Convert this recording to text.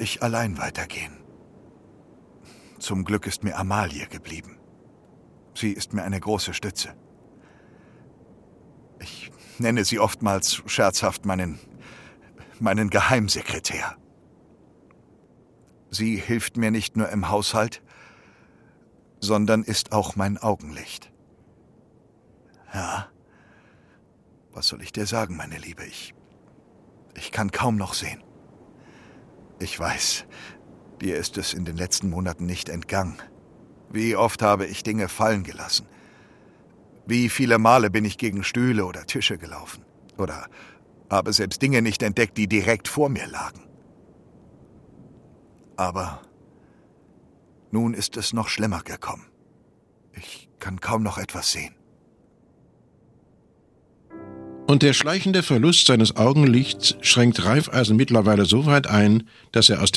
ich allein weitergehen. Zum Glück ist mir Amalie geblieben. Sie ist mir eine große Stütze. Ich nenne sie oftmals scherzhaft meinen Geheimsekretär. Sie hilft mir nicht nur im Haushalt, sondern ist auch mein Augenlicht. Ja, was soll ich dir sagen, meine Liebe? Ich kann kaum noch sehen. Ich weiß, dir ist es in den letzten Monaten nicht entgangen. Wie oft habe ich Dinge fallen gelassen? Wie viele Male bin ich gegen Stühle oder Tische gelaufen? Oder habe selbst Dinge nicht entdeckt, die direkt vor mir lagen? Aber nun ist es noch schlimmer gekommen. Ich kann kaum noch etwas sehen. Und der schleichende Verlust seines Augenlichts schränkt Raiffeisen mittlerweile so weit ein, dass er aus